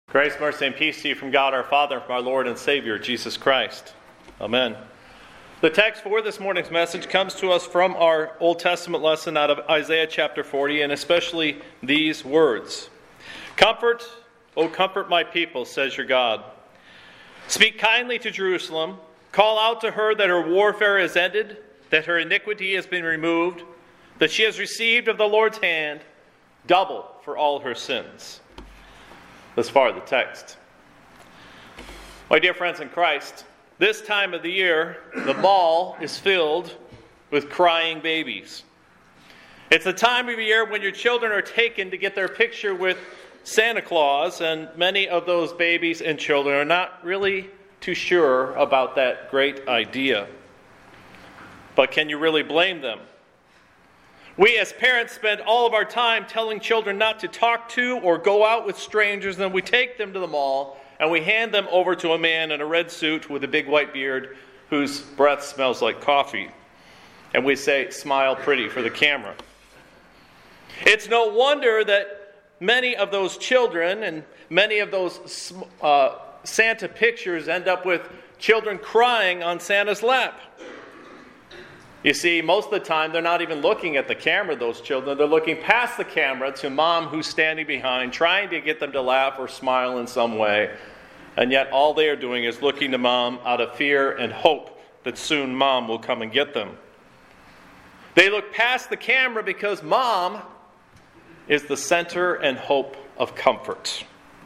Grace, mercy, and peace to you from God our Father, from our Lord and Savior, Jesus Christ. Amen. The text for this morning's message comes to us from our Old Testament lesson out of Isaiah chapter 40, and especially these words. Comfort, O comfort my people, says your God. Speak kindly to Jerusalem. Call out to her that her warfare is ended, that her iniquity has been removed, that she has received of the Lord's hand double for all her sins. Thus far, the text. My dear friends in Christ, this time of the year, the mall is filled with crying babies. It's the time of year when your children are taken to get their picture with Santa Claus, and many of those babies and children are not really too sure about that great idea. But can you really blame them? We as parents spend all of our time telling children not to talk to or go out with strangers, and then we take them to the mall and we hand them over to a man in a red suit with a big white beard whose breath smells like coffee. And we say, smile pretty for the camera. It's no wonder that many of those children and many of those Santa pictures end up with children crying on Santa's lap. You see, most of the time, they're not even looking at the camera, those children. They're looking past the camera to mom who's standing behind, trying to get them to laugh or smile in some way. And yet all they are doing is looking to mom out of fear and hope that soon mom will come and get them. They look past the camera because mom is the center and hope of comfort.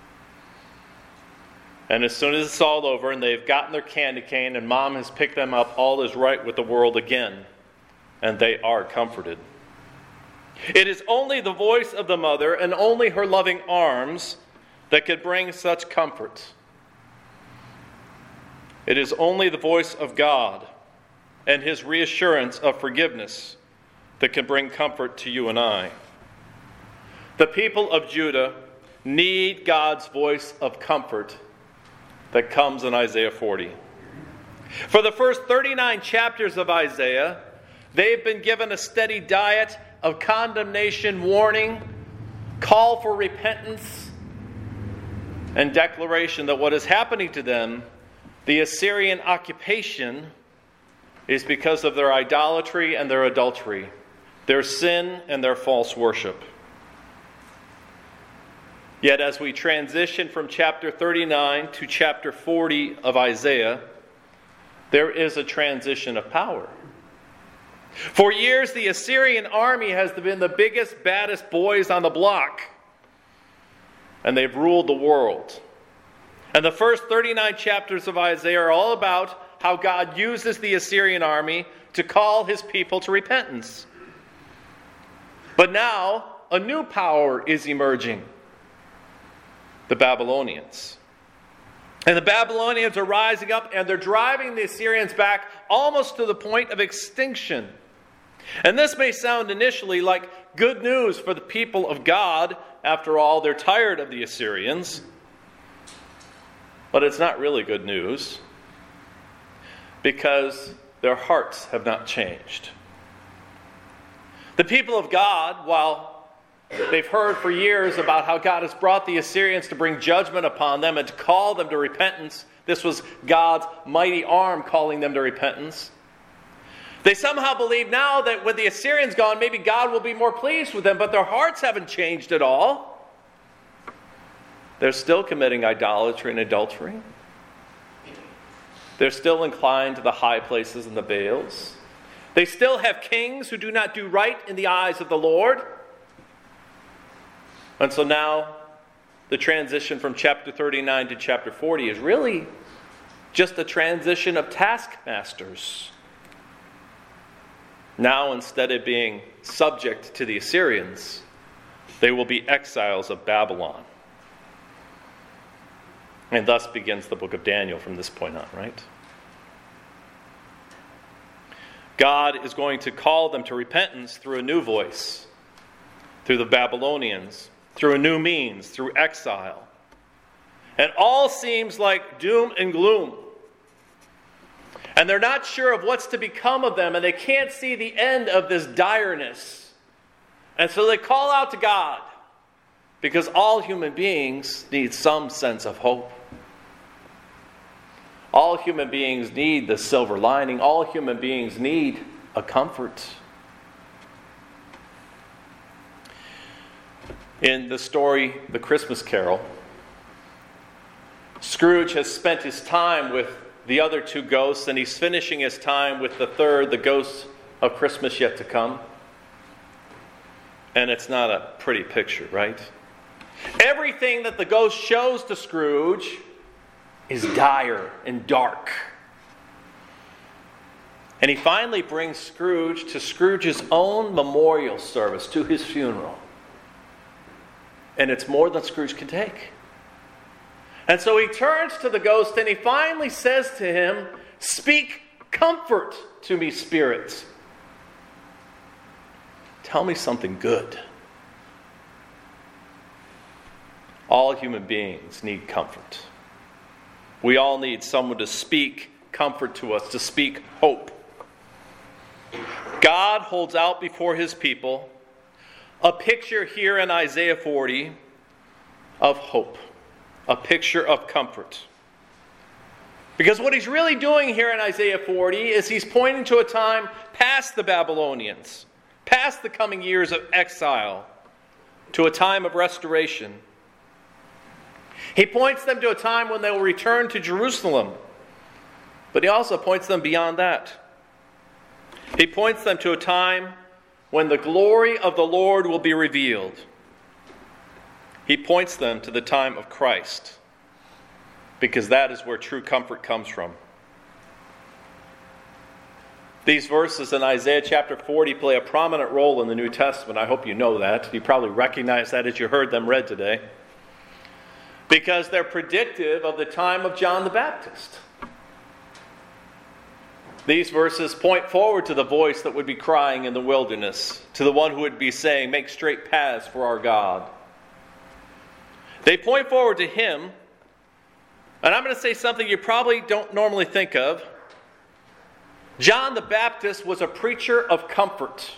And as soon as it's all over and they've gotten their candy cane and mom has picked them up, all is right with the world again. And they are comforted. It is only the voice of the mother and only her loving arms that could bring such comfort. It is only the voice of God and His reassurance of forgiveness that can bring comfort to you and I. The people of Judah need God's voice of comfort that comes in Isaiah 40. For the first 39 chapters of Isaiah, they've been given a steady diet of condemnation, warning, call for repentance, and declaration that what is happening to them, the Assyrian occupation, is because of their idolatry and their adultery, their sin and their false worship. Yet as we transition from chapter 39 to chapter 40 of Isaiah, there is a transition of power. For years, the Assyrian army has been the biggest, baddest boys on the block. And they've ruled the world. And the first 39 chapters of Isaiah are all about how God uses the Assyrian army to call His people to repentance. But now, a new power is emerging. The Babylonians. And the Babylonians are rising up and they're driving the Assyrians back almost to the point of extinction. And this may sound initially like good news for the people of God. After all, they're tired of the Assyrians. But it's not really good news because their hearts have not changed. The people of God, while they've heard for years about how God has brought the Assyrians to bring judgment upon them and to call them to repentance. This was God's mighty arm calling them to repentance. They somehow believe now that with the Assyrians gone, maybe God will be more pleased with them, but their hearts haven't changed at all. They're still committing idolatry and adultery. They're still inclined to the high places and the Baals. They still have kings who do not do right in the eyes of the Lord. And so now, the transition from chapter 39 to chapter 40 is really just a transition of taskmasters. Now, instead of being subject to the Assyrians, they will be exiles of Babylon. And thus begins the book of Daniel from this point on, right? God is going to call them to repentance through a new voice, through the Babylonians, through a new means, through exile. And all seems like doom and gloom. And they're not sure of what's to become of them, and they can't see the end of this direness. And so they call out to God. Because all human beings need some sense of hope. All human beings need the silver lining. All human beings need a comfort. In the story, The Christmas Carol, Scrooge has spent his time with the other two ghosts, and he's finishing his time with the third, the ghost of Christmas yet to come. And it's not a pretty picture, right? Everything that the ghost shows to Scrooge is dire and dark. And he finally brings Scrooge to Scrooge's own memorial service, to his funeral. And it's more than Scrooge can take. And so he turns to the ghost and he finally says to him, "Speak comfort to me, spirit. Tell me something good." All human beings need comfort. We all need someone to speak comfort to us, to speak hope. God holds out before his people a picture here in Isaiah 40 of hope, a picture of comfort. Because what he's really doing here in Isaiah 40 is he's pointing to a time past the Babylonians, past the coming years of exile, to a time of restoration. He points them to a time when they will return to Jerusalem. But he also points them beyond that. He points them to a time when the glory of the Lord will be revealed. He points them to the time of Christ, because that is where true comfort comes from. These verses in Isaiah chapter 40 play a prominent role in the New Testament. I hope you know that. You probably recognize that as you heard them read today. Because they're predictive of the time of John the Baptist. These verses point forward to the voice that would be crying in the wilderness, to the one who would be saying, "Make straight paths for our God." They point forward to him, and I'm going to say something you probably don't normally think of. John the Baptist was a preacher of comfort.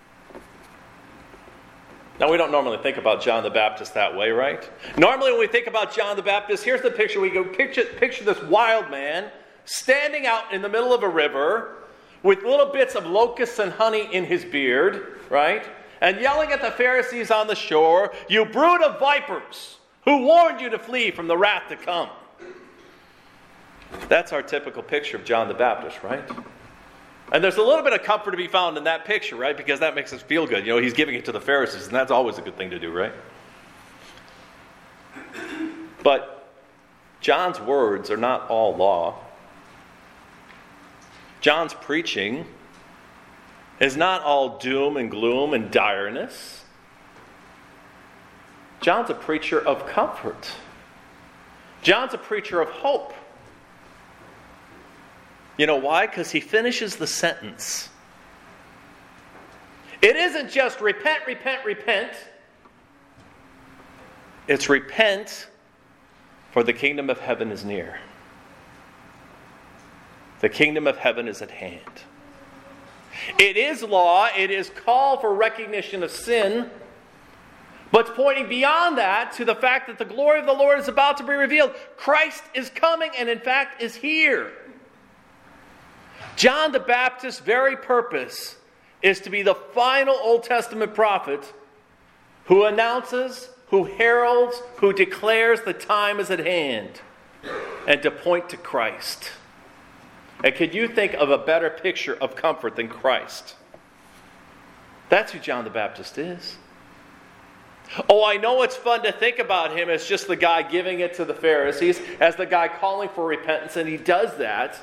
Now, we don't normally think about John the Baptist that way, right? Normally when we think about John the Baptist, here's the picture. We go picture this wild man standing out in the middle of a river with little bits of locusts and honey in his beard, right? And yelling at the Pharisees on the shore, "You brood of vipers, who warned you to flee from the wrath to come?" That's our typical picture of John the Baptist, right? And there's a little bit of comfort to be found in that picture, right? Because that makes us feel good. You know, he's giving it to the Pharisees, and that's always a good thing to do, right? But John's words are not all law. John's preaching is not all doom and gloom and direness. John's a preacher of comfort. John's a preacher of hope. You know why? Because he finishes the sentence. It isn't just repent, repent, repent. It's repent, for the kingdom of heaven is near. The kingdom of heaven is at hand. It is law. It is call for recognition of sin. But it's pointing beyond that to the fact that the glory of the Lord is about to be revealed. Christ is coming and in fact is here. John the Baptist's very purpose is to be the final Old Testament prophet who announces, who heralds, who declares the time is at hand, and to point to Christ. And could you think of a better picture of comfort than Christ? That's who John the Baptist is. Oh, I know it's fun to think about him as just the guy giving it to the Pharisees, as the guy calling for repentance, and he does that.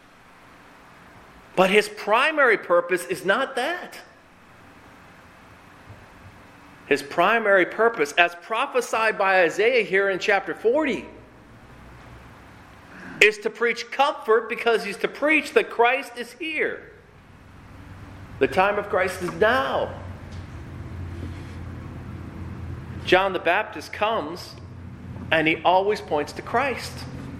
But his primary purpose is not that. His primary purpose, as prophesied by Isaiah here in chapter 40, is to preach comfort, because he's to preach that Christ is here. The time of Christ is now. John the Baptist comes and he always points to Christ.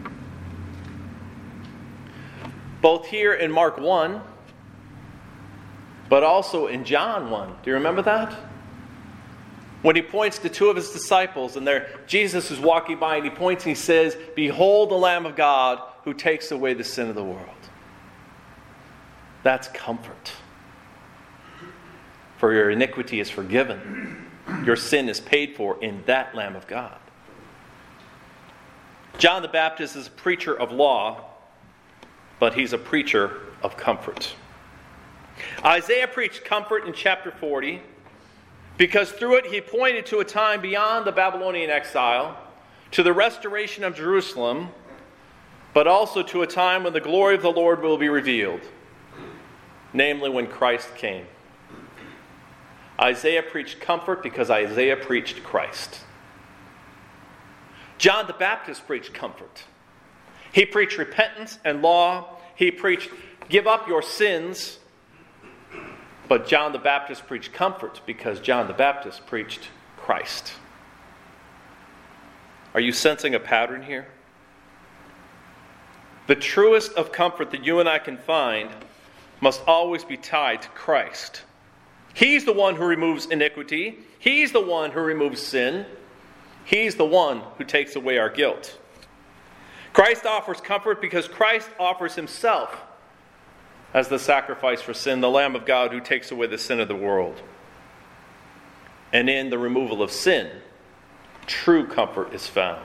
Both here in Mark 1, but also in John 1. Do you remember that? When he points to two of his disciples, and Jesus is walking by, and he points and he says, "Behold the Lamb of God who takes away the sin of the world." That's comfort. For your iniquity is forgiven. Your sin is paid for in that Lamb of God. John the Baptist is a preacher of law, but he's a preacher of comfort. Isaiah preached comfort in chapter 40 because through it he pointed to a time beyond the Babylonian exile, to the restoration of Jerusalem, but also to a time when the glory of the Lord will be revealed, namely when Christ came. Isaiah preached comfort because Isaiah preached Christ. John the Baptist preached comfort. He preached repentance and law. He preached, give up your sins. But John the Baptist preached comfort because John the Baptist preached Christ. Are you sensing a pattern here? The truest of comfort that you and I can find must always be tied to Christ. He's the one who removes iniquity. He's the one who removes sin. He's the one who takes away our guilt. Christ offers comfort because Christ offers himself as the sacrifice for sin, the Lamb of God who takes away the sin of the world. And in the removal of sin, true comfort is found.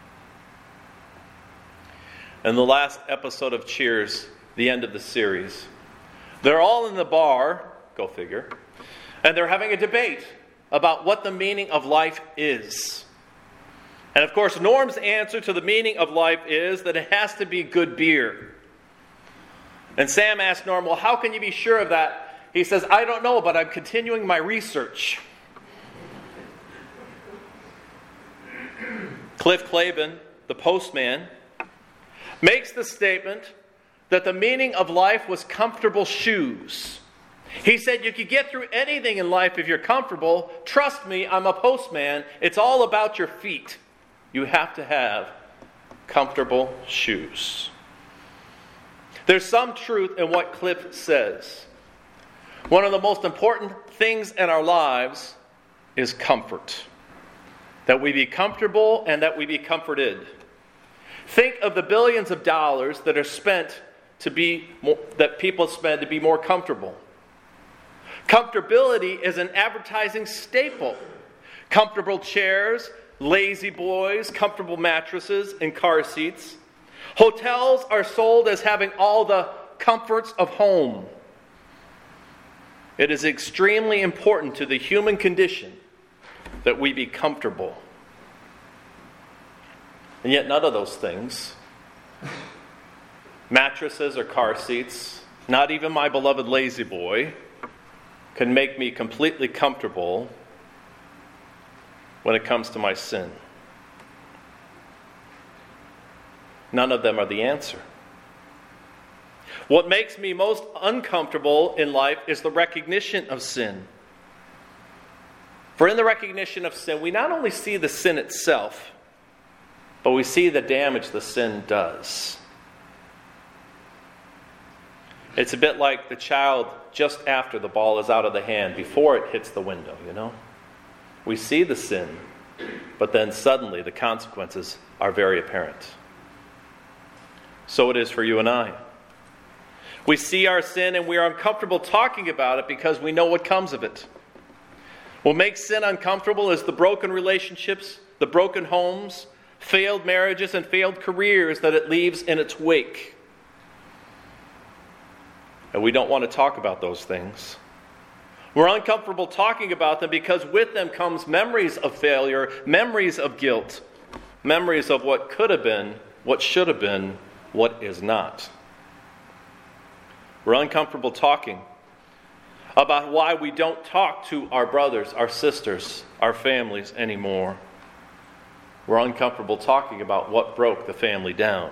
In the last episode of Cheers, the end of the series, they're all in the bar, go figure, and they're having a debate about what the meaning of life is. And of course, Norm's answer to the meaning of life is that it has to be good beer. And Sam asked Norm, well, how can you be sure of that? He says, I don't know, but I'm continuing my research. Cliff Clavin, the postman, makes the statement that the meaning of life was comfortable shoes. He said you could get through anything in life if you're comfortable. Trust me, I'm a postman. It's all about your feet. You have to have comfortable shoes. There's some truth in what Cliff says. One of the most important things in our lives is comfort. That we be comfortable and that we be comforted. Think of the billions of dollars that are spent that people spend to be more comfortable. Comfortability is an advertising staple. Comfortable chairs, lazy boys, comfortable mattresses, and car seats. Hotels are sold as having all the comforts of home. It is extremely important to the human condition that we be comfortable. And yet none of those things, mattresses or car seats, not even my beloved lazy boy, can make me completely comfortable when it comes to my sin. None of them are the answer. What makes me most uncomfortable in life is the recognition of sin. For in the recognition of sin, we not only see the sin itself, but we see the damage the sin does. It's a bit like the child just after the ball is out of the hand, before it hits the window, you know? We see the sin, but then suddenly the consequences are very apparent. So it is for you and I. We see our sin and we are uncomfortable talking about it because we know what comes of it. What makes sin uncomfortable is the broken relationships, the broken homes, failed marriages, and failed careers that it leaves in its wake. And we don't want to talk about those things. We're uncomfortable talking about them because with them comes memories of failure, memories of guilt, memories of what could have been, what should have been, what is not. We're uncomfortable talking about why we don't talk to our brothers, our sisters, our families anymore. We're uncomfortable talking about what broke the family down.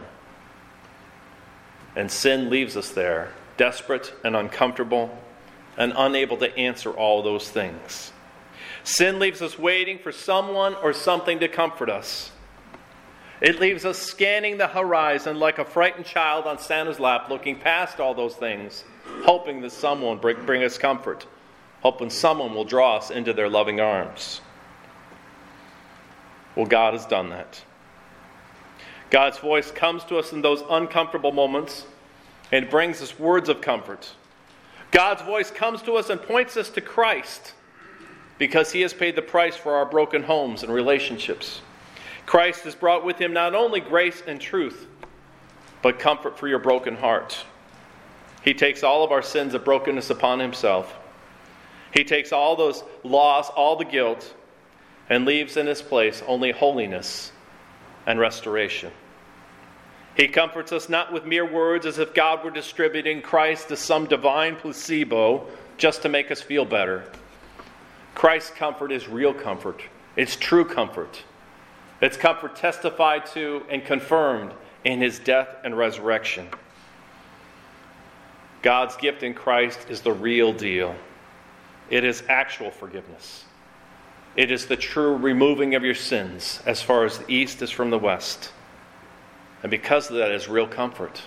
And sin leaves us there, desperate and uncomfortable, and unable to answer all those things. Sin leaves us waiting for someone or something to comfort us. It leaves us scanning the horizon like a frightened child on Santa's lap, looking past all those things, hoping that someone bring us comfort, hoping someone will draw us into their loving arms. Well, God has done that. God's voice comes to us in those uncomfortable moments and brings us words of comfort. God's voice comes to us and points us to Christ because He has paid the price for our broken homes and relationships. Christ has brought with Him not only grace and truth, but comfort for your broken heart. He takes all of our sins of brokenness upon Himself. He takes all those loss, all the guilt, and leaves in His place only holiness and restoration. He comforts us not with mere words as if God were distributing Christ as some divine placebo just to make us feel better. Christ's comfort is real comfort. It's true comfort. It's comfort testified to and confirmed in His death and resurrection. God's gift in Christ is the real deal. It is actual forgiveness. It is the true removing of your sins as far as the east is from the west. And because of that is real comfort.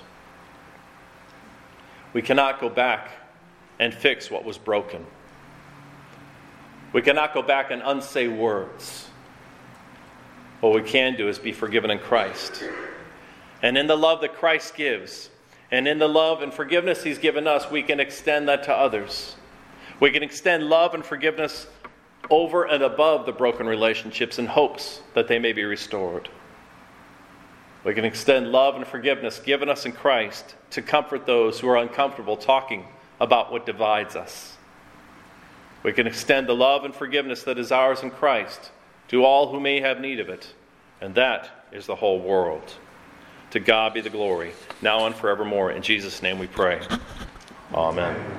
We cannot go back and fix what was broken. We cannot go back and unsay words. What we can do is be forgiven in Christ. And in the love that Christ gives, and in the love and forgiveness He's given us, we can extend that to others. We can extend love and forgiveness over and above the broken relationships in hopes that they may be restored. We can extend love and forgiveness given us in Christ to comfort those who are uncomfortable talking about what divides us. We can extend the love and forgiveness that is ours in Christ to all who may have need of it, and that is the whole world. To God be the glory, now and forevermore. In Jesus' name we pray. Amen.